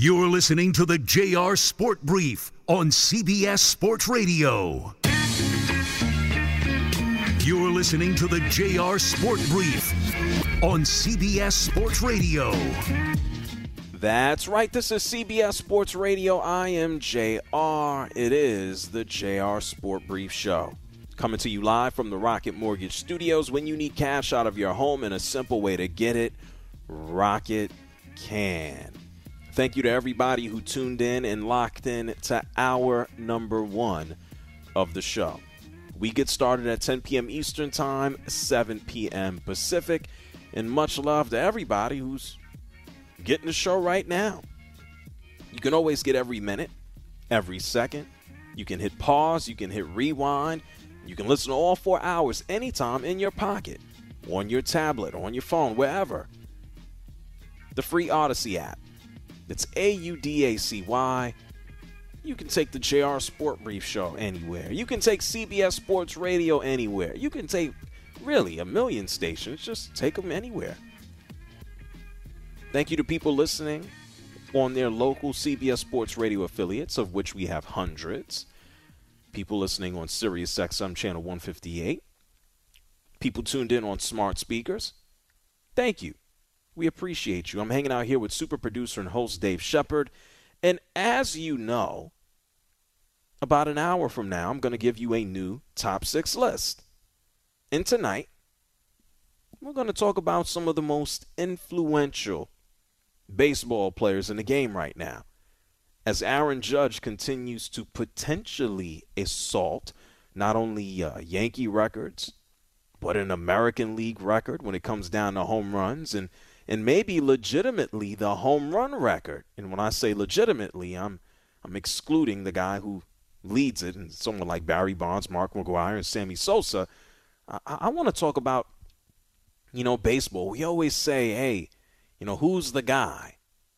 You're listening to the JR Sport Brief on CBS Sports Radio. You're listening to the JR Sport Brief on CBS Sports Radio. That's right. This is CBS Sports Radio. I am JR. It is the JR Sport Brief Show. Coming to you live from the Rocket Mortgage Studios. When you need cash out of your home and a simple way to get it, Rocket can. Thank you to everybody who tuned in and locked in to hour number one of the show. We get started at 10 p.m. Eastern Time, 7 p.m. Pacific. And much love to everybody who's getting the show right now. You can always get every minute, every second. You can hit pause. You can hit rewind. You can listen to all 4 hours anytime in your pocket, on your tablet, on your phone, wherever. The free Odyssey app. It's AUDACY. You can take the JR Sport Brief Show anywhere. You can take CBS Sports Radio anywhere. You can take, really, a million stations. Just take them anywhere. Thank you to people listening on their local CBS Sports Radio affiliates, of which we have hundreds. People listening on Sirius XM Channel 158. People tuned in on smart speakers. Thank you. We appreciate you. I'm hanging out here with super producer and host Dave Shepard. And as you know, about an hour from now, I'm going to give you a new top 6 list. And tonight, we're going to talk about some of the most influential baseball players in the game right now, as Aaron Judge continues to potentially assault not only Yankee records, but an American League record when it comes down to home runs, and maybe legitimately the home run record. And when I say legitimately, I'm excluding the guy who leads it, and someone like Barry Bonds, Mark McGwire, and Sammy Sosa. I want to talk about, baseball. We always say, hey, who's the guy?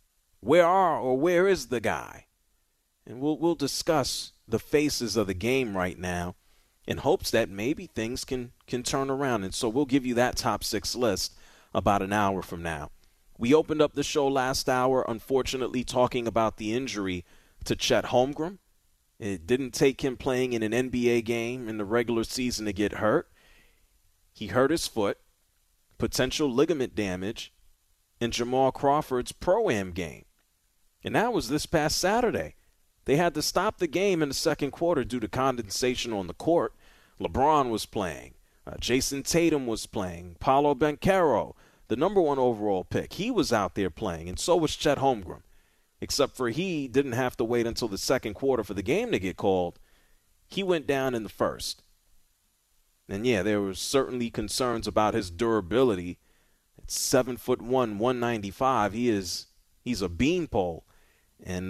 Where is the guy? And we'll discuss the faces of the game right now in hopes that maybe things can turn around. And so we'll give you that top 6 list about an hour from now. We opened up the show last hour, unfortunately, talking about the injury to Chet Holmgren. It didn't take him playing in an NBA game in the regular season to get hurt. He hurt his foot, potential ligament damage, in Jamal Crawford's Pro-Am game. And that was this past Saturday. They had to stop the game in the second quarter due to condensation on the court. LeBron was playing. Jason Tatum was playing. Paolo Banchero, the number 1 overall pick, he was out there playing, and so was Chet Holmgren. Except for he didn't have to wait until the second quarter for the game to get called. He went down in the first. And yeah, there were certainly concerns about his durability. At 7'1", 195, he's a beanpole. And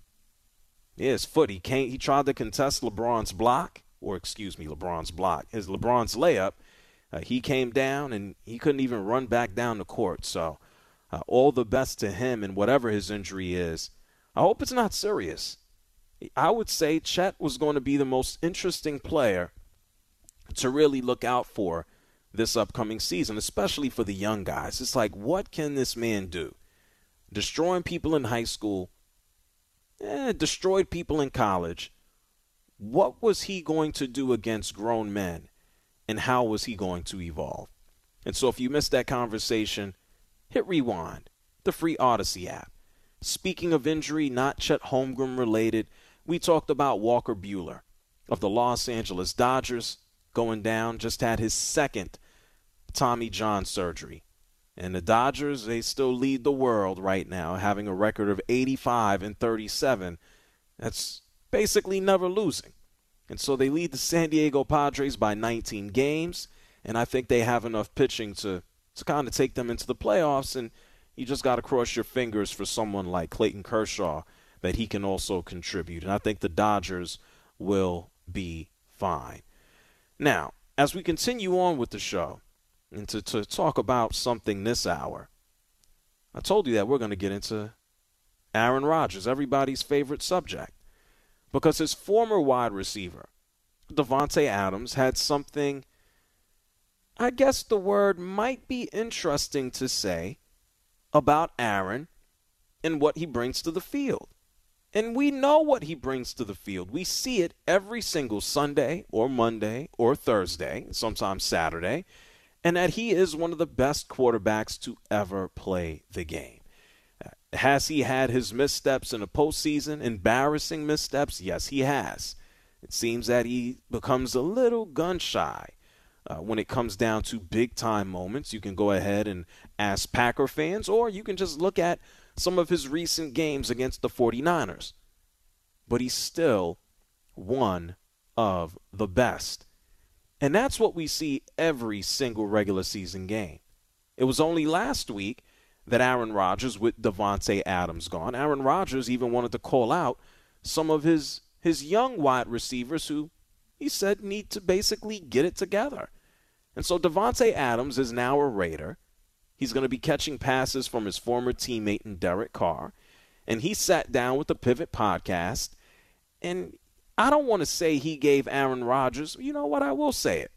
his foot, he tried to contest LeBron's layup. He came down, and he couldn't even run back down the court. So all the best to him and whatever his injury is. I hope it's not serious. I would say Chet was going to be the most interesting player to really look out for this upcoming season, especially for the young guys. It's like, what can this man do? Destroying people in high school, destroyed people in college. What was he going to do against grown men, and how was he going to evolve? And so if you missed that conversation, hit rewind, the free Odyssey app. Speaking of injury, not Chet Holmgren related, we talked about Walker Buehler of the Los Angeles Dodgers going down, just had his second Tommy John surgery. And the Dodgers, they still lead the world right now, having a record of 85-37. That's basically never losing. And so they lead the San Diego Padres by 19 games, and I think they have enough pitching to kind of take them into the playoffs, and you just got to cross your fingers for someone like Clayton Kershaw that he can also contribute. And I think the Dodgers will be fine. Now, as we continue on with the show, and to talk about something this hour, I told you that we're going to get into Aaron Rodgers, everybody's favorite subject, because his former wide receiver, Davante Adams, had something, I guess the word might be interesting to say, about Aaron in what he brings to the field. And we know what he brings to the field. We see it every single Sunday or Monday or Thursday, sometimes Saturday, and that he is one of the best quarterbacks to ever play the game. Has he had his missteps in the postseason, embarrassing missteps? Yes, he has. It seems that he becomes a little gun-shy when it comes down to big-time moments. You can go ahead and ask Packer fans, or you can just look at some of his recent games against the 49ers. But he's still one of the best. And that's what we see every single regular season game. It was only last week that Aaron Rodgers, with Davante Adams gone, Aaron Rodgers even wanted to call out some of his young wide receivers who he said need to basically get it together. And so Davante Adams is now a Raider. He's going to be catching passes from his former teammate in Derek Carr. And he sat down with the Pivot Podcast. And I don't want to say he gave Aaron Rodgers. You know what? I will say it.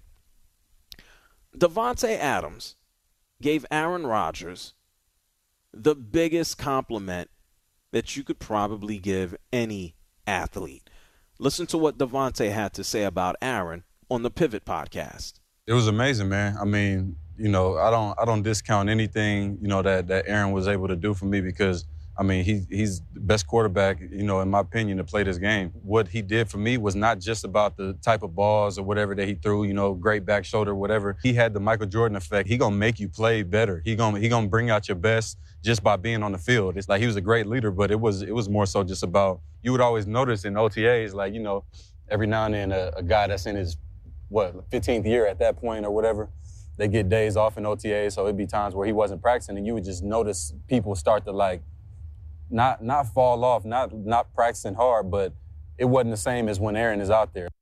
Davante Adams gave Aaron Rodgers the biggest compliment that you could probably give any athlete. Listen to what Davante had to say about Aaron on the Pivot Podcast. It was amazing, man. I mean, you know, I don't discount anything, you know, that Aaron was able to do for me because, I mean, he's the best quarterback, you know, in my opinion, to play this game. What he did for me was not just about the type of balls or whatever that he threw, you know, great back shoulder, whatever. He had the Michael Jordan effect. He gonna make you play better. He gonna bring out your best just by being on the field. It's like he was a great leader, but it was more so just about, you would always notice in OTAs, like, you know, every now and then a guy that's in his, 15th year at that point or whatever, they get days off in OTAs, so it'd be times where he wasn't practicing, and you would just notice people start to, like, not fall off, not practicing hard, but it wasn't the same as when Aaron is out there.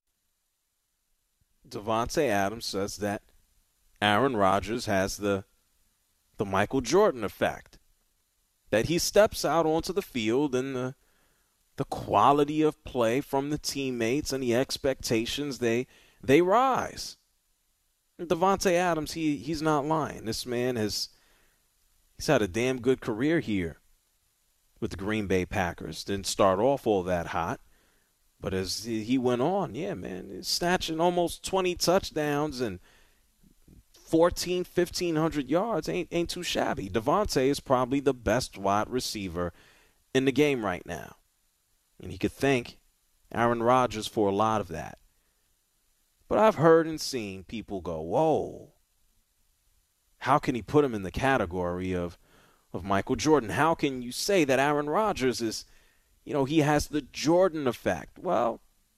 Davante Adams says that Aaron Rodgers has the Michael Jordan effect, that he steps out onto the field and the quality of play from the teammates and the expectations, they rise. Davante Adams, he's not lying. This man he's had a damn good career here with the Green Bay Packers. Didn't start off all that hot, but as he went on, yeah, man, he's snatching almost 20 touchdowns and 1,500 yards ain't too shabby. Davante is probably the best wide receiver in the game right now, and he could thank Aaron Rodgers for a lot of that. But I've heard and seen people go, whoa, how can he put him in the category of Michael Jordan? How can you say that Aaron Rodgers is, you know, he has the Jordan effect? Well,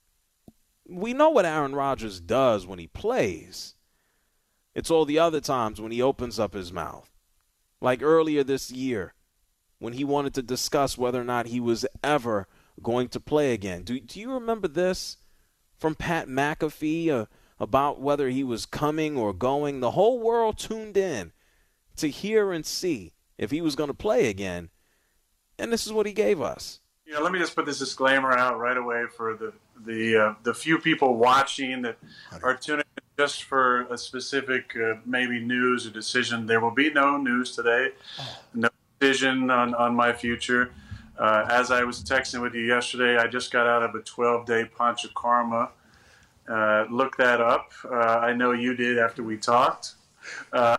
we know what Aaron Rodgers does when he plays. It's all the other times when he opens up his mouth. Like earlier this year when he wanted to discuss whether or not he was ever going to play again. Do you remember this from Pat McAfee about whether he was coming or going? The whole world tuned in to hear and see if he was going to play again. And this is what he gave us. Yeah, let me just put this disclaimer out right away for the few people watching that are tuning in just for a specific maybe news or decision. There will be no news today, no decision on my future. As I was texting with you yesterday, I just got out of a 12-day Panchakarma. Look that up. I know you did after we talked. But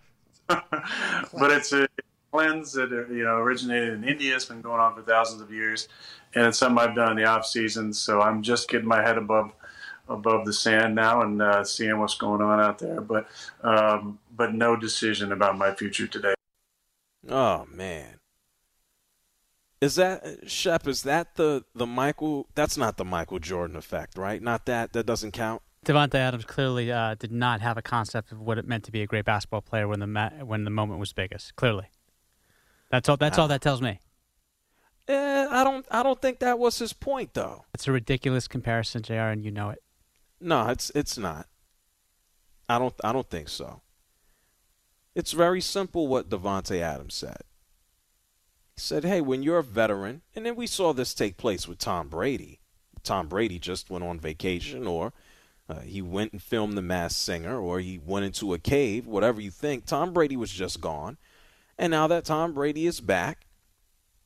it's a cleanse that originated in India. It's been going on for thousands of years, and it's something I've done in the off season. So I'm just getting my head above the sand now and seeing what's going on out there. But no decision about my future today. Oh man. Is that, Shep, is that the Michael – that's not the Michael Jordan effect, right? Not that? That doesn't count? Davante Adams clearly did not have a concept of what it meant to be a great basketball player when the moment was biggest, clearly. That's all that tells me. I don't think that was his point, though. It's a ridiculous comparison, JR, and you know it. No, it's not. I don't think so. It's very simple what Davante Adams said. He said, hey, when you're a veteran, and then we saw this take place with Tom Brady. Tom Brady just went on vacation, or he went and filmed The Masked Singer, or he went into a cave, whatever you think. Tom Brady was just gone. And now that Tom Brady is back,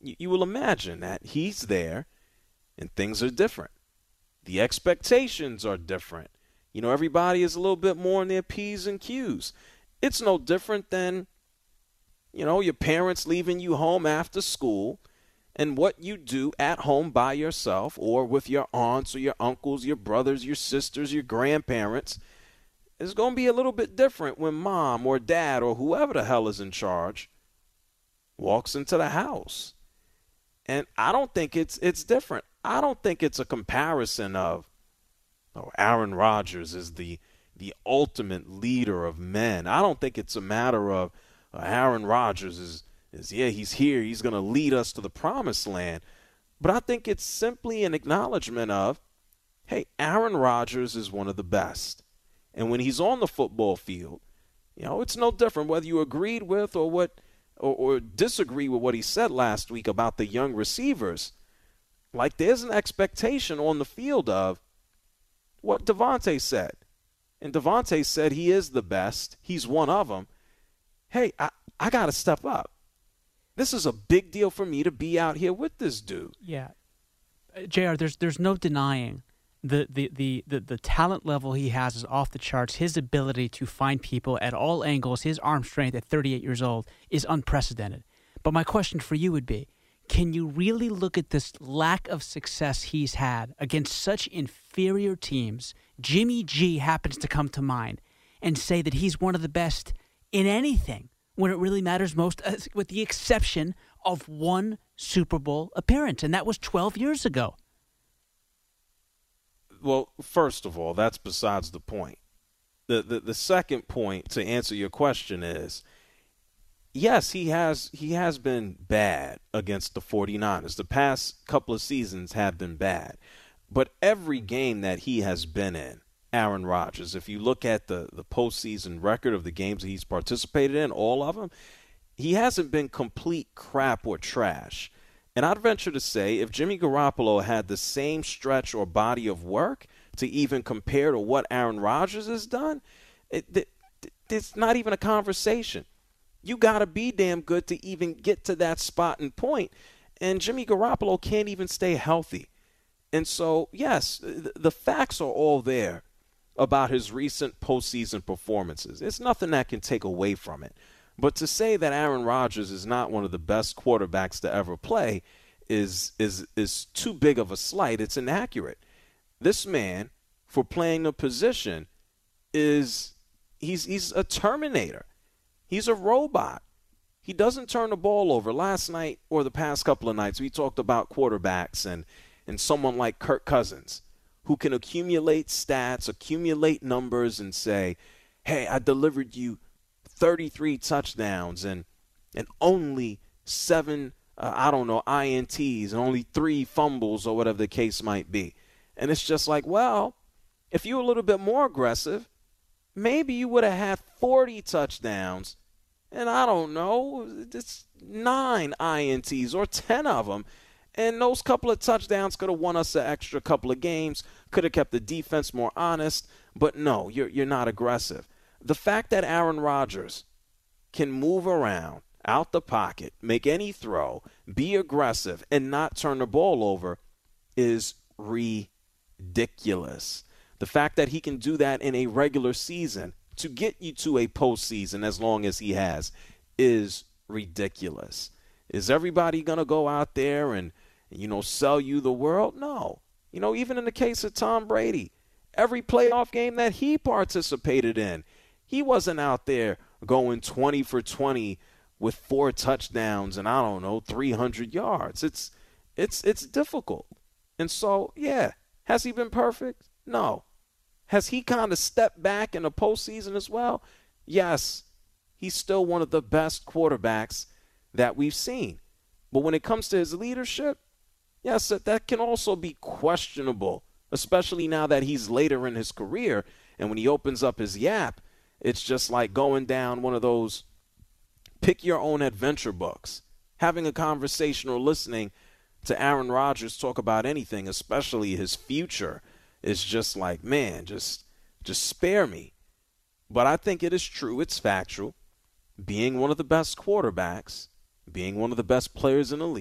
you will imagine that he's there and things are different. The expectations are different. Everybody is a little bit more in their P's and Q's. It's no different than, your parents leaving you home after school and what you do at home by yourself or with your aunts or your uncles, your brothers, your sisters, your grandparents. It's going to be a little bit different when mom or dad or whoever the hell is in charge walks into the house. And I don't think it's different. I don't think it's a comparison of, Aaron Rodgers is the ultimate leader of men. I don't think it's a matter of Aaron Rodgers is he's here. He's going to lead us to the promised land. But I think it's simply an acknowledgement of, hey, Aaron Rodgers is one of the best. And when he's on the football field, it's no different whether you agreed with or disagree with what he said last week about the young receivers. Like there's an expectation on the field of what Devontae said. And Devontae said he is the best. He's one of them. Hey, I got to step up. This is a big deal for me to be out here with this dude. Yeah. JR, there's no denying the talent level he has is off the charts. His ability to find people at all angles, his arm strength at 38 years old is unprecedented. But my question for you would be, can you really look at this lack of success he's had against such inferior teams, Jimmy G happens to come to mind, and say that he's one of the best in anything when it really matters most, with the exception of one Super Bowl appearance, and that was 12 years ago? Well, first of all, that's besides the point. The second point to answer your question is, yes, he has been bad against the 49ers. The past couple of seasons have been bad. But every game that he has been in, Aaron Rodgers, if you look at the postseason record of the games that he's participated in, all of them, he hasn't been complete crap or trash. And I'd venture to say if Jimmy Garoppolo had the same stretch or body of work to even compare to what Aaron Rodgers has done, it's not even a conversation. You got to be damn good to even get to that spot and point. And Jimmy Garoppolo can't even stay healthy. And so, yes, the facts are all there about his recent postseason performances. It's nothing that can take away from it. But to say that Aaron Rodgers is not one of the best quarterbacks to ever play is too big of a slight. It's inaccurate. This man, for playing the position, he's a Terminator. He's a robot. He doesn't turn the ball over. Last night or the past couple of nights, we talked about quarterbacks and someone like Kirk Cousins who can accumulate stats, accumulate numbers, and say, hey, I delivered you 33 touchdowns and only 7, INTs and only 3 fumbles or whatever the case might be. And it's just like, well, if you were a little bit more aggressive, maybe you would have had 40 touchdowns and I don't know, it's 9 INTs or 10 of them. And those couple of touchdowns could have won us an extra couple of games, could have kept the defense more honest. But no, you're not aggressive. The fact that Aaron Rodgers can move around, out the pocket, make any throw, be aggressive, and not turn the ball over is ridiculous. The fact that he can do that in a regular season to get you to a postseason as long as he has is ridiculous. Is everybody going to go out there and, sell you the world? No. Even in the case of Tom Brady, every playoff game that he participated in, he wasn't out there going 20 for 20 with 4 touchdowns and 300 yards. It's difficult. And so, yeah, has he been perfect? No. Has he kind of stepped back in the postseason as well? Yes. He's still one of the best quarterbacks that we've seen. But when it comes to his leadership, yes, that can also be questionable, especially now that he's later in his career. And when he opens up his yap, it's just like going down one of those pick your own adventure books, having a conversation or listening to Aaron Rodgers talk about anything, especially his future. It's just like, man, just spare me. But I think it is true. It's factual. Being one of the best quarterbacks, being one of the best players in the league,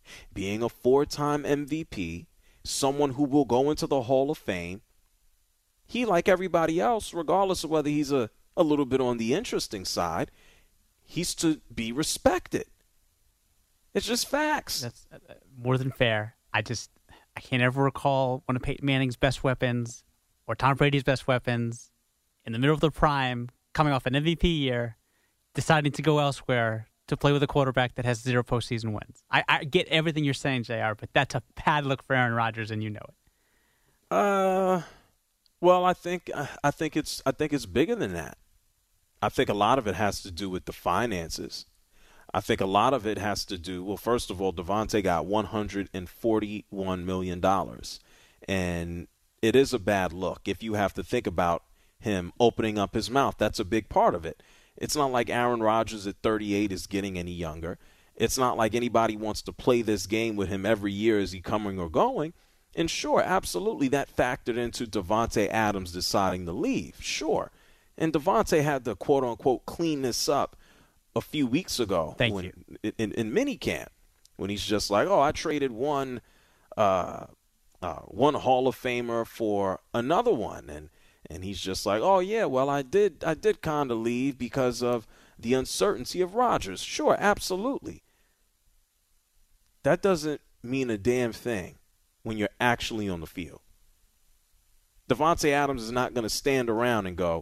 being a 4-time MVP, someone who will go into the Hall of Fame, he, like everybody else, regardless of whether he's a little bit on the interesting side, he's to be respected. It's just facts. That's more than fair. I can't ever recall one of Peyton Manning's best weapons or Tom Brady's best weapons in the middle of their prime, coming off an MVP year, deciding to go elsewhere to play with a quarterback that has 0 postseason wins. I get everything you're saying, JR, but that's a bad look for Aaron Rodgers, and you know it. Well, I think it's bigger than that. I think a lot of it has to do with the finances. I think a lot of it has to do, well, first of all, Davante got $141 million. And it is a bad look if you have to think about him opening up his mouth. That's a big part of it. It's not like Aaron Rodgers at 38 is getting any younger. It's not like anybody wants to play this game with him every year as he coming or going. And sure, absolutely, that factored into Davante Adams deciding to leave. Sure. And Davante had to, quote-unquote, clean this up a few weeks ago in minicamp, when he's just like, I traded one Hall of Famer for another one. And he's just like, I did kind of leave because of the uncertainty of Rodgers. Sure, absolutely. That doesn't mean a damn thing when you're actually on the field. Davante Adams is not going to stand around and go,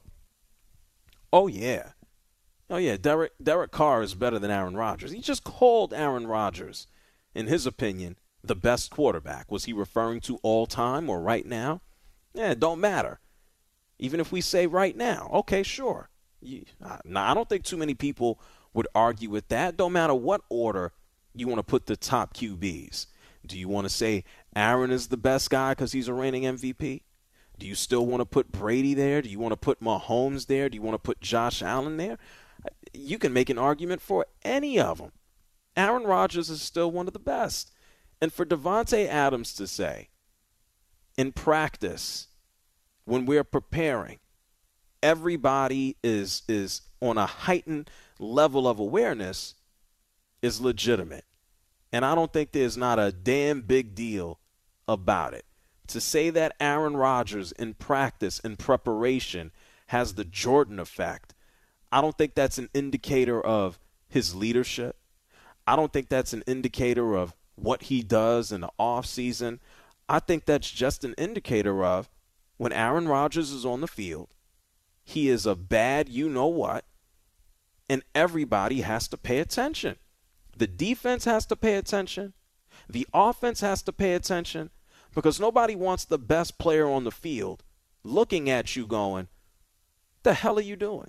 Derek Carr is better than Aaron Rodgers. He just called Aaron Rodgers, in his opinion, the best quarterback. Was he referring to all time or right now? It don't matter. Even if we say right now, okay, sure. I don't think too many people would argue with that. Don't matter what order you want to put the top QBs. Do you want to say Aaron is the best guy because he's a reigning MVP? Do you still want to put Brady there? Do you want to put Mahomes there? Do you want to put Josh Allen there? You can make an argument for any of them. Aaron Rodgers is still one of the best. And for Davante Adams to say, in practice, when we're preparing, everybody is on a heightened level of awareness, is legitimate. And I don't think there's not a damn big deal about it. To say that Aaron Rodgers in practice, in preparation, has the Jordan effect, I don't think that's an indicator of his leadership. I don't think that's an indicator of what he does in the offseason. I think that's just an indicator of when Aaron Rodgers is on the field, he is a bad you-know-what, and everybody has to pay attention. The defense has to pay attention. The offense has to pay attention, because nobody wants the best player on the field looking at you going, the hell are you doing?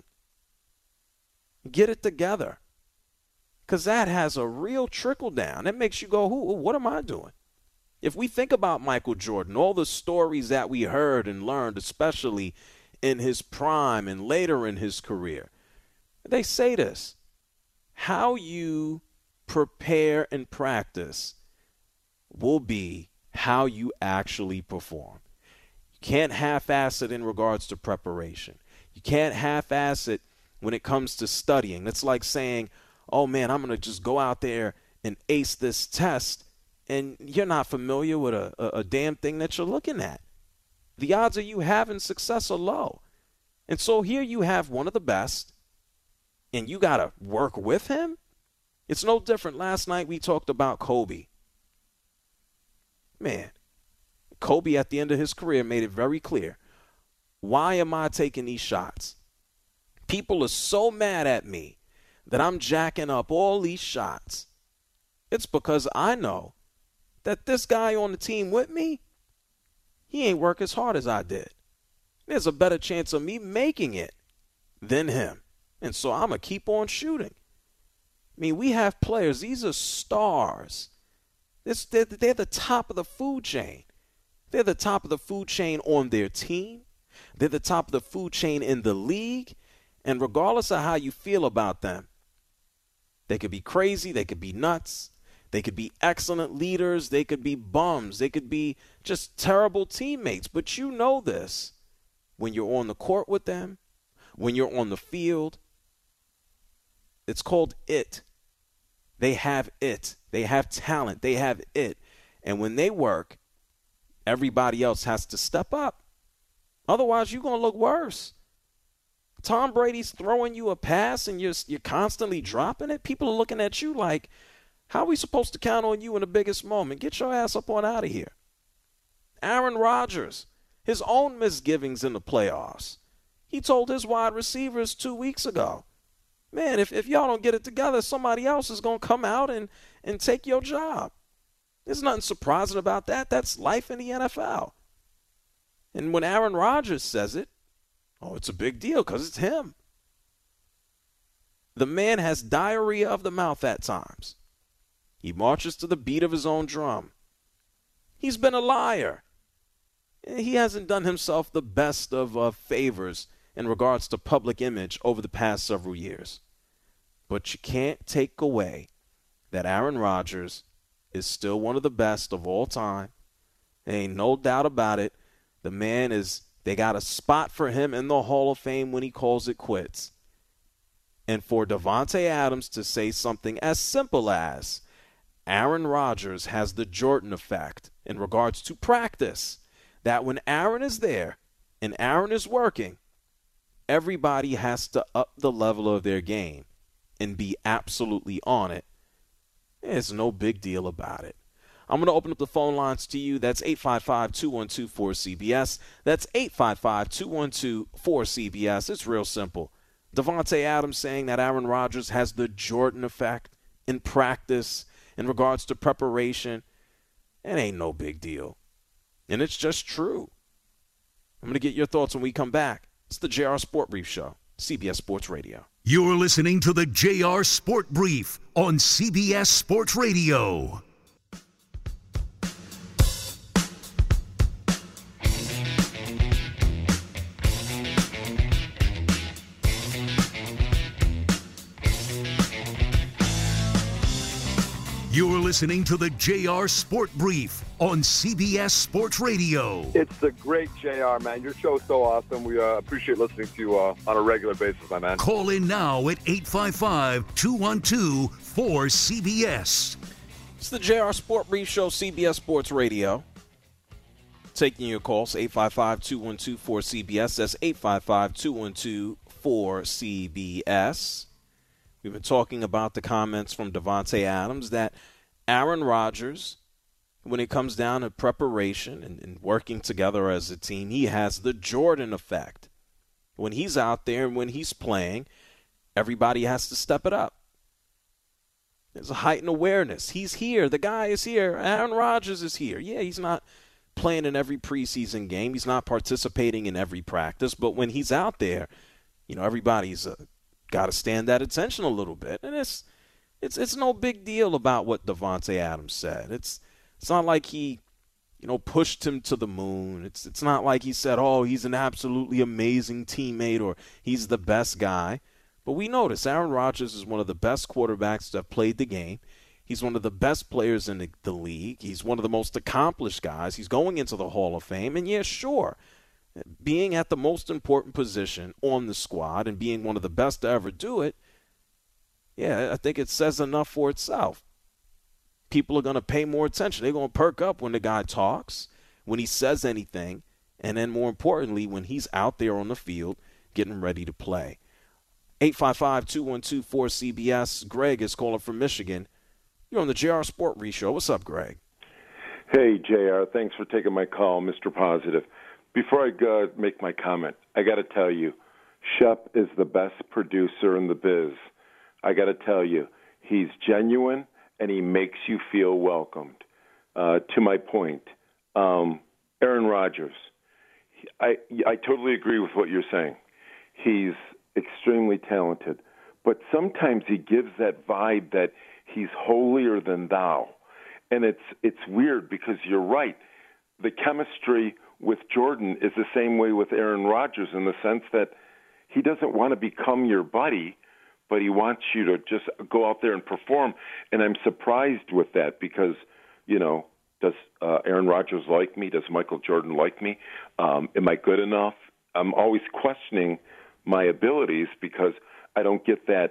Get it together. Because that has a real trickle down. It makes you go, what am I doing? If we think about Michael Jordan, all the stories that we heard and learned, especially in his prime and later in his career, they say this: how you prepare and practice will be how you actually perform. You can't half-ass it in regards to preparation. You can't half-ass it when it comes to studying. It's like saying, oh, man, I'm going to just go out there and ace this test, and you're not familiar with a damn thing that you're looking at. The odds of you having success are low. And so here you have one of the best, and you got to work with him? It's no different. Last night we talked about Kobe. Man, Kobe at the end of his career made it very clear. Why am I taking these shots? People are so mad at me that I'm jacking up all these shots. It's because I know that this guy on the team with me, he ain't work as hard as I did. There's a better chance of me making it than him. And so I'm going to keep on shooting. I mean, we have players. These are stars. They're the top of the food chain. They're the top of the food chain on their team. They're the top of the food chain in the league. And regardless of how you feel about them, they could be crazy. They could be nuts. They could be excellent leaders. They could be bums. They could be just terrible teammates. But you know this. When you're on the court with them, when you're on the field, it's called it. They have it. They have talent. They have it. And when they work, everybody else has to step up. Otherwise, you're going to look worse. Tom Brady's throwing you a pass and you're constantly dropping it. People are looking at you like, how are we supposed to count on you in the biggest moment? Get your ass up on out of here. Aaron Rodgers, his own misgivings in the playoffs. He told his wide receivers 2 weeks ago, man, if y'all don't get it together, somebody else is going to come out and take your job. There's nothing surprising about that. That's life in the NFL. And when Aaron Rodgers says it, oh, it's a big deal because it's him. The man has diarrhea of the mouth at times. He marches to the beat of his own drum. He's been a liar. He hasn't done himself the best of favors in regards to public image over the past several years. But you can't take away that Aaron Rodgers is still one of the best of all time. There ain't no doubt about it. The man is, they got a spot for him in the Hall of Fame when he calls it quits. And for Davante Adams to say something as simple as, Aaron Rodgers has the Jordan effect in regards to practice, that when Aaron is there and Aaron is working, everybody has to up the level of their game and be absolutely on it. There's no big deal about it. I'm going to open up the phone lines to you. That's 855-212-4CBS. That's 855-212-4CBS. It's real simple. Davante Adams saying that Aaron Rodgers has the Jordan effect in practice in regards to preparation. It ain't no big deal. And it's just true. I'm going to get your thoughts when we come back. It's the JR Sport Brief Show, CBS Sports Radio. You're listening to the JR Sport Brief on CBS Sports Radio. You're listening to the JR Sport Brief on CBS Sports Radio. It's the great JR, man. Your show's so awesome. We appreciate listening to you on a regular basis, my man. Call in now at 855-212-4CBS. It's the JR Sport Brief Show, CBS Sports Radio. Taking your calls, 855-212-4CBS. That's 855-212-4CBS. We've been talking about the comments from Davante Adams that Aaron Rodgers, when it comes down to preparation and working together as a team, he has the Jordan effect. When he's out there and when he's playing, everybody has to step it up. There's a heightened awareness. He's here. The guy is here. Aaron Rodgers is here. Yeah, he's not playing in every preseason game. He's not participating in every practice. But when he's out there, everybody's got to stand at attention a little bit. And it's no big deal about what Davante Adams said. It's not like he, pushed him to the moon. It's not like he said, oh, he's an absolutely amazing teammate or he's the best guy. But we notice Aaron Rodgers is one of the best quarterbacks that have played the game. He's one of the best players in the league. He's one of the most accomplished guys. He's going into the Hall of Fame. And, yeah, sure, being at the most important position on the squad and being one of the best to ever do it, yeah, I think it says enough for itself. People are going to pay more attention. They're going to perk up when the guy talks, when he says anything, and then more importantly, when he's out there on the field getting ready to play. 855-212-4CBS. Greg is calling from Michigan. You're on the JR Sport Brief Show. What's up, Greg? Hey, JR. Thanks for taking my call, Mr. Positive. Before I make my comment, I got to tell you, Shep is the best producer in the biz. I got to tell you, he's genuine and he makes you feel welcomed. To my point, Aaron Rodgers, I totally agree with what you're saying. He's extremely talented, but sometimes he gives that vibe that he's holier than thou. And it's weird because you're right. The chemistry with Jordan is the same way with Aaron Rodgers in the sense that he doesn't want to become your buddy, but he wants you to just go out there and perform. And I'm surprised with that because, does Aaron Rodgers like me? Does Michael Jordan like me? Am I good enough? I'm always questioning my abilities because I don't get that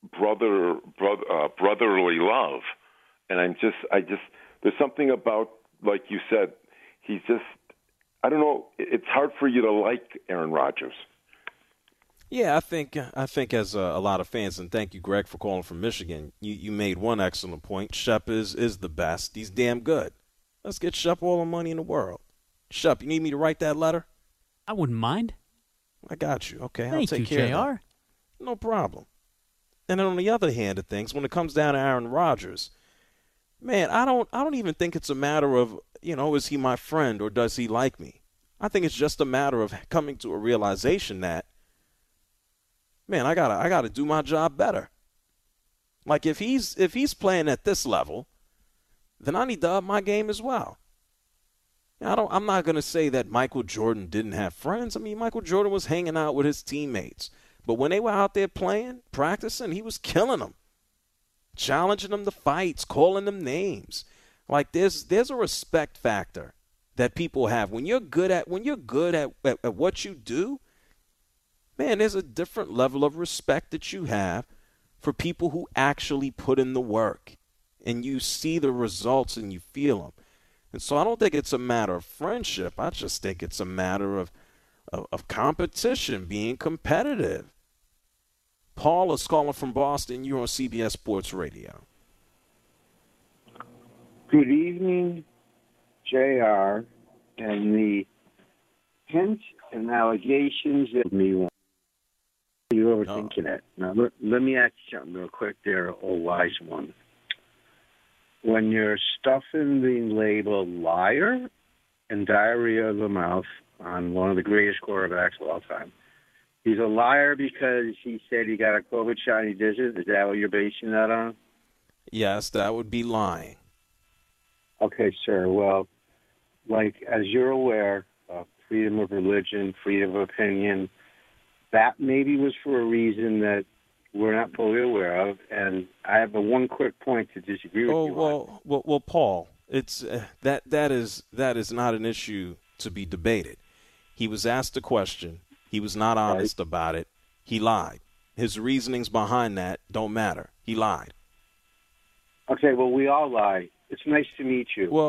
brotherly love. And I just there's something about, like you said, he's just, I don't know, it's hard for you to like Aaron Rodgers. Yeah, I think as a lot of fans, and thank you, Greg, for calling from Michigan, you made one excellent point. Shep is the best. He's damn good. Let's get Shep all the money in the world. Shep, you need me to write that letter? I wouldn't mind. I got you. Okay, I'll Thank take you, care JR. of that. No problem. And then on the other hand of things, when it comes down to Aaron Rodgers, man, I don't even think it's a matter of, is he my friend or does he like me? I think it's just a matter of coming to a realization that, man, I gotta do my job better. Like if he's playing at this level, then I need to up my game as well. I'm not gonna say that Michael Jordan didn't have friends. I mean, Michael Jordan was hanging out with his teammates, but when they were out there playing, practicing, he was killing them, challenging them to fights, calling them names. Like there's a respect factor that people have when you're good at what you do. Man, there's a different level of respect that you have for people who actually put in the work, and you see the results and you feel them. And so I don't think it's a matter of friendship. I just think it's a matter of competition, being competitive. Paul is calling from Boston. You're on CBS Sports Radio. Good evening, JR, and the hints and allegations that me. You're overthinking it. Now, let me ask you something real quick there, old wise one. When you're stuffing the label liar and diarrhea of the mouth on one of the greatest quarterbacks of all time, he's a liar because he said he got a COVID shot and he didn't? Is that what you're basing that on? Yes, that would be lying. Okay, sir. Well, like, as you're aware, freedom of religion, freedom of opinion, that maybe was for a reason that we're not fully aware of, and I have one quick point to disagree with you on. Well, Paul, it's that is not an issue to be debated. He was asked a question. He was not honest about it. He lied. His reasonings behind that don't matter. He lied. Okay, well, we all lie. It's nice to meet you. Paul.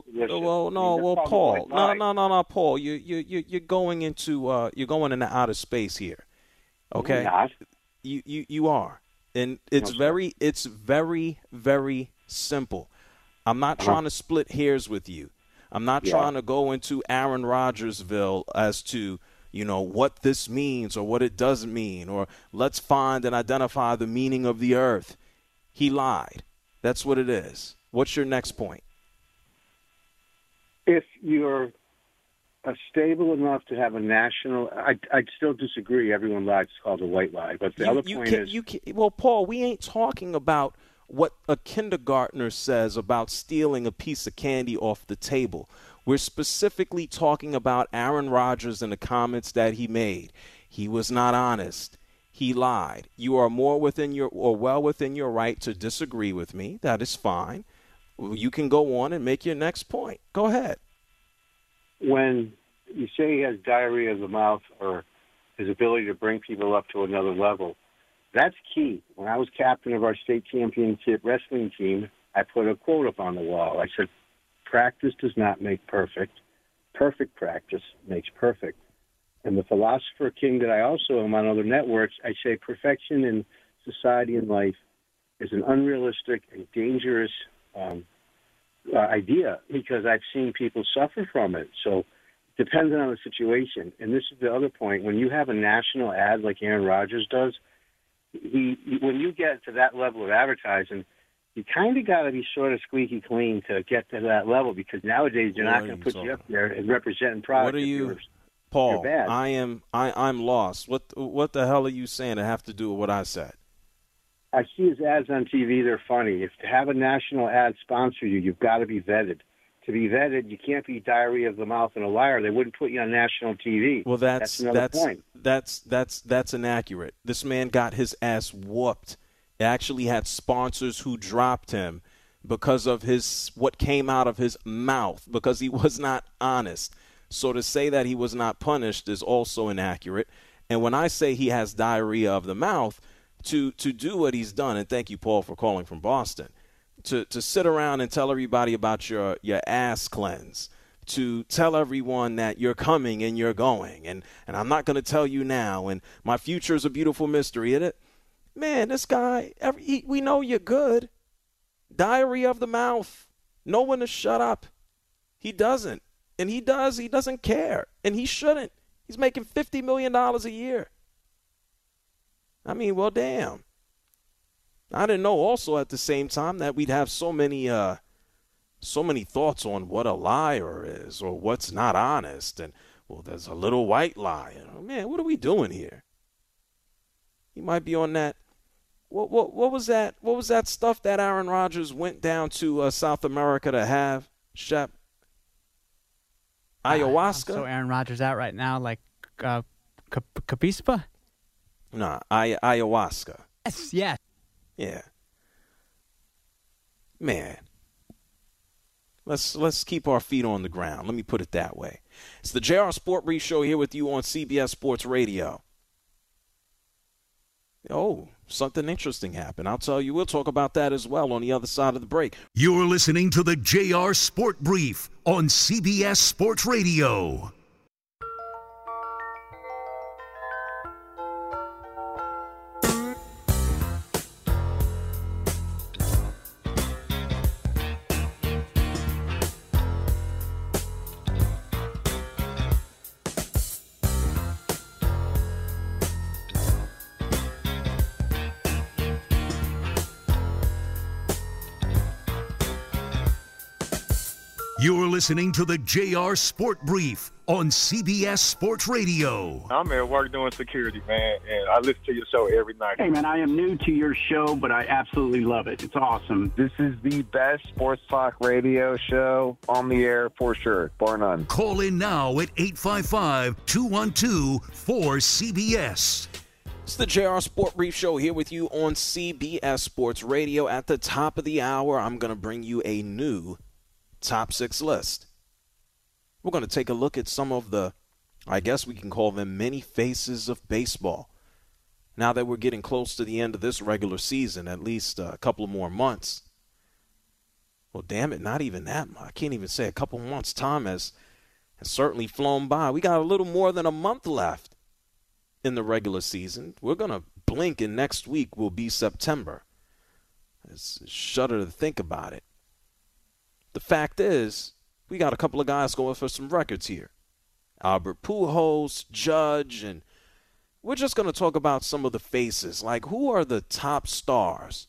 No, Paul. You're going into outer space here. Okay. No, not. You are, and it's very, very simple. I'm not trying to split hairs with you. I'm not trying to go into Aaron Rodgersville as to, what this means or what it doesn't mean, or let's find and identify the meaning of the earth. He lied. That's what it is. What's your next point? If you're stable enough to have a national, I'd still disagree. Everyone lies. It's called a white lie. But the other point is, well, Paul, we ain't talking about what a kindergartner says about stealing a piece of candy off the table. We're specifically talking about Aaron Rodgers and the comments that he made. He was not honest. He lied. You are well within your right to disagree with me. That is fine. You can go on and make your next point. Go ahead. When you say he has diarrhea of the mouth or his ability to bring people up to another level, that's key. When I was captain of our state championship wrestling team, I put a quote up on the wall. I said, practice does not make perfect. Perfect practice makes perfect. And the philosopher king that I also am on other networks, I say perfection in society and life is an unrealistic and dangerous idea because I've seen people suffer from it. So depending on the situation, and this is the other point, when you have a national ad like Aaron Rodgers does, when you get to that level of advertising, you kind of got to be sort of squeaky clean to get to that level because nowadays they're not going to put you up there and representing products. What are you, Paul? I'm lost. What the hell are you saying to have to do with what I said? I see his ads on TV. They're funny. If to have a national ad sponsor you, you've got to be vetted. To be vetted, you can't be diarrhea of the mouth and a liar. They wouldn't put you on national TV. Well, that's another point. That's inaccurate. This man got his ass whooped. He actually had sponsors who dropped him because of what came out of his mouth because he was not honest. So to say that he was not punished is also inaccurate. And when I say he has diarrhea of the mouth, to do what he's done, and thank you, Paul, for calling from Boston, to sit around and tell everybody about your ass cleanse, to tell everyone that you're coming and you're going, and I'm not going to tell you now, and my future is a beautiful mystery. Man, this guy, we know you're good. Diary of the mouth. Know when to shut up. He doesn't. And he doesn't care. And he shouldn't. He's making $50 million a year. I mean, well, damn. I didn't know also at the same time that we'd have so many thoughts on what a liar is or what's not honest. And, well, there's a little white lie. Man, what are we doing here? He might be on that. What was that? What was that stuff that Aaron Rodgers went down to South America to have, Shep? Ayahuasca? So Aaron Rodgers out right now, like Capispa? Nah, ayahuasca. Yes. Yeah. Man. Let's keep our feet on the ground. Let me put it that way. It's the JR Sport Brief Show here with you on CBS Sports Radio. Oh, something interesting happened. I'll tell you, we'll talk about that as well on the other side of the break. You're listening to the JR Sport Brief on CBS Sports Radio. You're listening to the JR Sport Brief on CBS Sports Radio. I'm at work doing security, man, and I listen to your show every night. Hey, man, I am new to your show, but I absolutely love it. It's awesome. This is the best sports talk radio show on the air for sure, bar none. Call in now at 855-212-4CBS. It's the JR Sport Brief Show here with you on CBS Sports Radio. At the top of the hour, I'm going to bring you a new Top 6 list. We're going to take a look at some of the, I guess we can call them many faces of baseball. Now that we're getting close to the end of this regular season, at least a couple of more months. Well, damn it, not even that much. I can't even say a couple months' time has certainly flown by. We got a little more than a month left in the regular season. We're going to blink and next week will be September. It's a shudder to think about it. The fact is, we got a couple of guys going for some records here. Albert Pujols, Judge, and we're just going to talk about some of the faces. Like, who are the top stars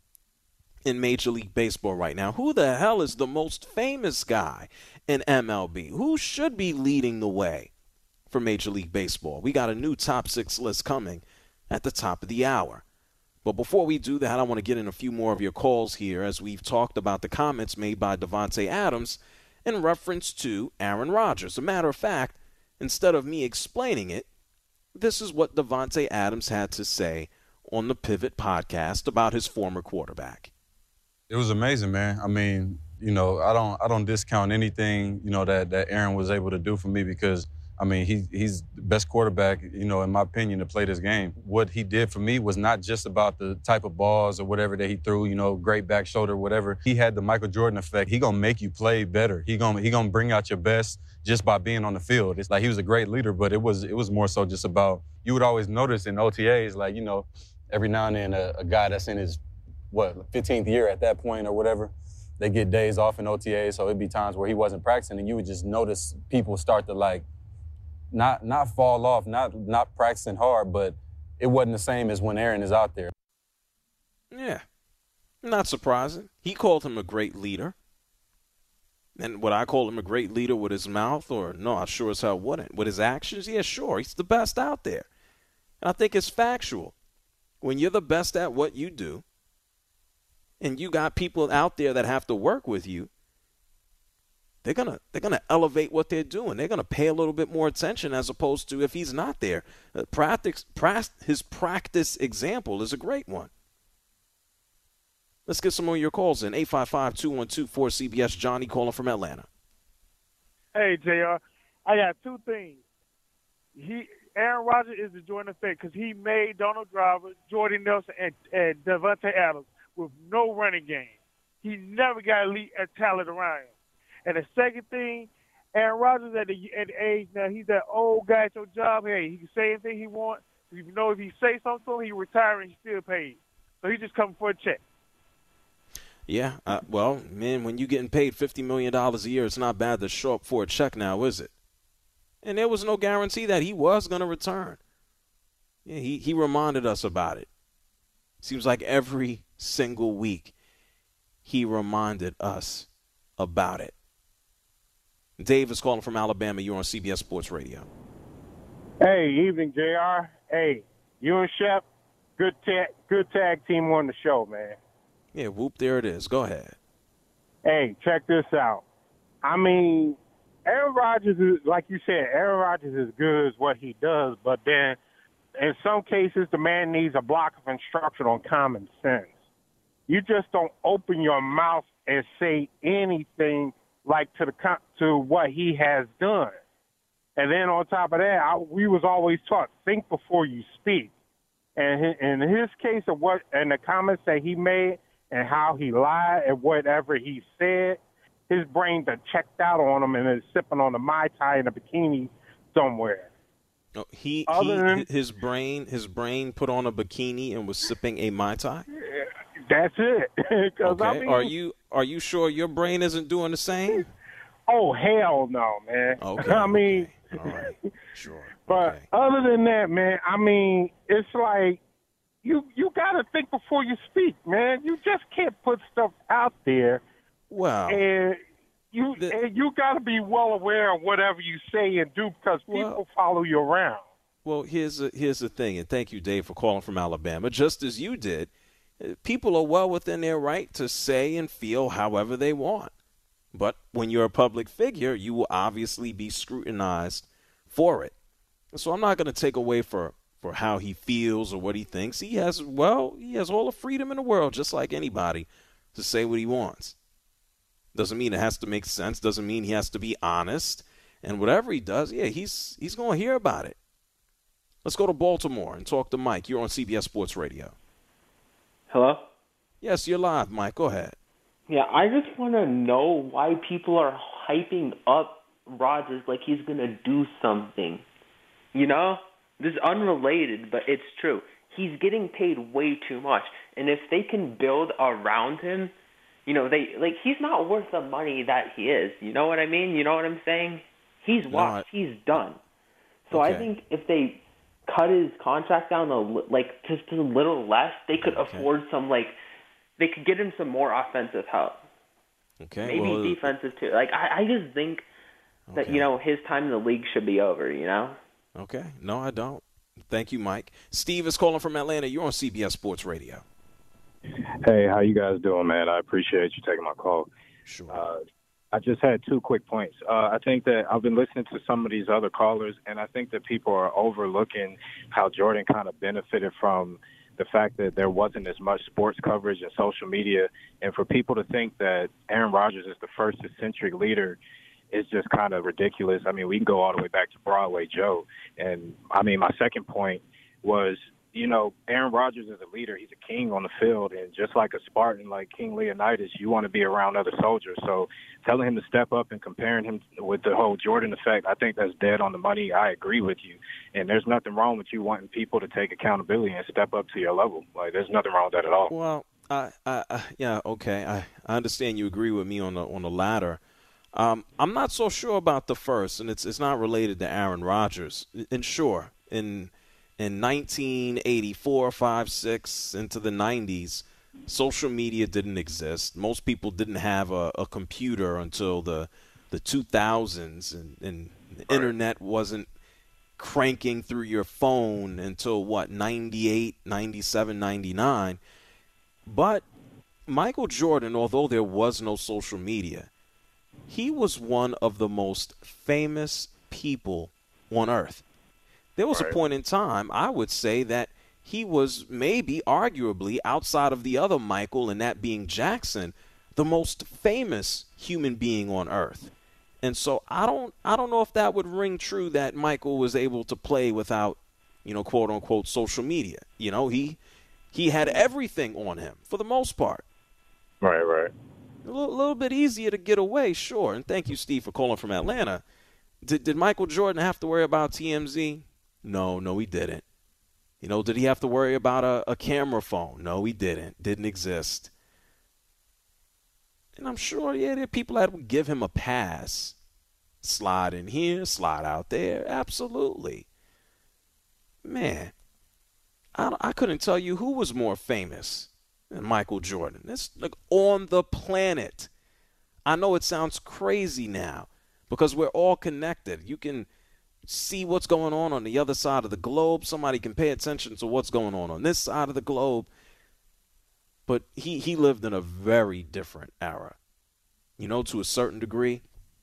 in Major League Baseball right now? Who the hell is the most famous guy in MLB? Who should be leading the way for Major League Baseball? We got a new Top 6 list coming at the top of the hour. But before we do that, I want to get in a few more of your calls here as we've talked about the comments made by Davante Adams in reference to Aaron Rodgers. As a matter of fact, instead of me explaining it, this is what Davante Adams had to say on the Pivot podcast about his former quarterback. It was amazing, man. I mean, you know, I don't discount anything, you know, that Aaron was able to do for me because, I mean, he's the best quarterback, you know, in my opinion, to play this game. What he did for me was not just about the type of balls or whatever that he threw, you know, great back shoulder, whatever. He had the Michael Jordan effect. He gonna make you play better. He gonna bring out your best just by being on the field. It's like he was a great leader, but it was more so just about, you would always notice in OTAs, like, you know, every now and then a guy that's in his, 15th year at that point or whatever, they get days off in OTAs, so it'd be times where he wasn't practicing, and you would just notice people start to, like, not fall off, not practicing hard, but it wasn't the same as when Aaron is out there. Yeah, not surprising. He called him a great leader. And would I call him a great leader with his mouth? Or no, I sure as hell wouldn't. With his actions, yeah, sure. He's the best out there. And I think it's factual. When you're the best at what you do, and you got people out there that have to work with you, they're gonna elevate what they're doing. They're gonna pay a little bit more attention as opposed to if he's not there. His practice example is a great one. Let's get some more of your calls in. 855-212-4CBS. Johnny calling from Atlanta. Hey, JR, I got two things. Aaron Rodgers is the Jordan effect because he made Donald Driver, Jordy Nelson, and Devontae Adams with no running game. He never got elite talent around him. And the second thing, Aaron Rodgers at the age now, he's that old guy at your job. Hey, he can say anything he wants. You know, if he say something to him, he retire and he's still paid. So he just coming for a check. Yeah, well, man, when you're getting paid $50 million a year, it's not bad to show up for a check now, is it? And there was no guarantee that he was going to return. Yeah, he reminded us about it. Seems like every single week he reminded us about it. Dave is calling from Alabama. You're on CBS Sports Radio. Hey, evening, JR. Hey, you and Shep, good tag team on the show, man. Yeah, whoop, there it is. Go ahead. Hey, check this out. I mean, Aaron Rodgers is, like you said, Aaron Rodgers is good as what he does, but then in some cases the man needs a block of instruction on common sense. You just don't open your mouth and say anything like to what he has done. And then on top of that, we was always taught, think before you speak. And in his case of what and the comments that he made and how he lied and whatever he said, his brain done checked out on him and is sipping on a Mai Tai in a bikini somewhere. Oh, his brain put on a bikini and was sipping a Mai Tai? That's it. Okay. I mean, Are you sure your brain isn't doing the same? Oh, hell no, man. Okay. I mean, all right. Sure. But okay. Other than that, man, I mean, it's like you got to think before you speak, man. You just can't put stuff out there. Wow. And you got to be well aware of whatever you say and do because people follow you around. Well, here's the thing, and thank you, Dave, for calling from Alabama. Just as you did, people are well within their right to say and feel however they want. But when you're a public figure, you will obviously be scrutinized for it. So I'm not going to take away for how he feels or what he thinks. He has all the freedom in the world, just like anybody, to say what he wants. Doesn't mean it has to make sense. Doesn't mean he has to be honest. And whatever he does, yeah, he's going to hear about it. Let's go to Baltimore and talk to Mike. You're on CBS Sports Radio. Hello? Yes, you're live, Mike. Go ahead. Yeah, I just want to know why people are hyping up Rodgers like he's going to do something. You know? This is unrelated, but it's true. He's getting paid way too much. And if they can build around him, you know, he's not worth the money that he is. You know what I mean? You know what I'm saying? He's washed. He's done. So okay. I think if they cut his contract down just a little less, they could afford some they could get him some more offensive help. Okay. Maybe defensive too. I just think that his time in the league should be over. You know. Okay. No, I don't. Thank you, Mike. Steve is calling from Atlanta. You're on CBS Sports Radio. Hey, how you guys doing, man? I appreciate you taking my call. Sure. I just had 2 quick points. I think that I've been listening to some of these other callers, and I think that people are overlooking how Jordan kind of benefited from the fact that there wasn't as much sports coverage and social media. And for people to think that Aaron Rodgers is the first eccentric leader is just kind of ridiculous. I mean, we can go all the way back to Broadway Joe. And, I mean, my second point was, Aaron Rodgers is a leader. He's a king on the field. And just like a Spartan, like King Leonidas, you want to be around other soldiers. So telling him to step up and comparing him with the whole Jordan effect, I think that's dead on the money. I agree with you. And there's nothing wrong with you wanting people to take accountability and step up to your level. There's nothing wrong with that at all. Well, yeah, okay. I understand you agree with me on the latter. I'm not so sure about the first, and it's not related to Aaron Rodgers. And sure, in 1984, 5, 6, into the 90s, social media didn't exist. Most people didn't have a computer until the 2000s, and the internet wasn't cranking through your phone until, 98, 97, 99. But Michael Jordan, although there was no social media, he was one of the most famous people on earth. There was a point in time, I would say, that he was maybe, arguably, outside of the other Michael, and that being Jackson, the most famous human being on earth. And so I don't know if that would ring true that Michael was able to play without, quote unquote social media. He had everything on him for the most part. Right. A little bit easier to get away, sure. And thank you, Steve, for calling from Atlanta. Did Michael Jordan have to worry about TMZ? No, he didn't. Did he have to worry about a camera phone? No, he didn't. Didn't exist. And I'm sure, there are people that would give him a pass. Slide in here, slide out there. Absolutely. Man, I couldn't tell you who was more famous than Michael Jordan. It's like on the planet. I know it sounds crazy now because we're all connected. You can see what's going on the other side of the globe. Somebody can pay attention to what's going on this side of the globe. But he lived in a very different era, to a certain degree.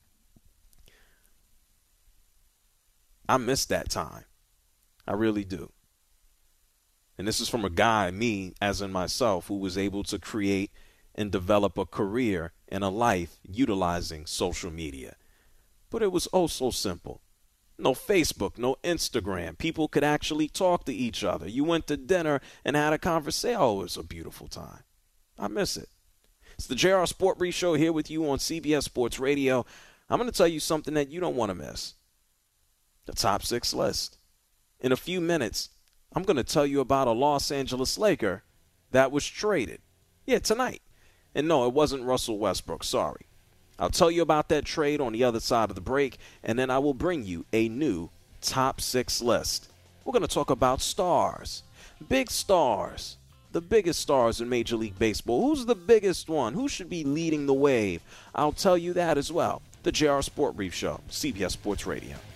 I miss that time. I really do. And this is from a guy, me, as in myself, who was able to create and develop a career and a life utilizing social media. But it was oh so simple. No Facebook, no Instagram. People could actually talk to each other. You went to dinner and had a conversation. Oh, it was a beautiful time. I miss it. It's the JR Sport Brief Show here with you on CBS Sports Radio. I'm going to tell you something that you don't want to miss. The top 6 list. In a few minutes, I'm going to tell you about a Los Angeles Laker that was traded. Yeah, tonight. And no, it wasn't Russell Westbrook. Sorry. I'll tell you about that trade on the other side of the break, and then I will bring you a new top 6 list. We're going to talk about stars, big stars, the biggest stars in Major League Baseball. Who's the biggest one? Who should be leading the wave? I'll tell you that as well. The JR Sport Brief Show, CBS Sports Radio.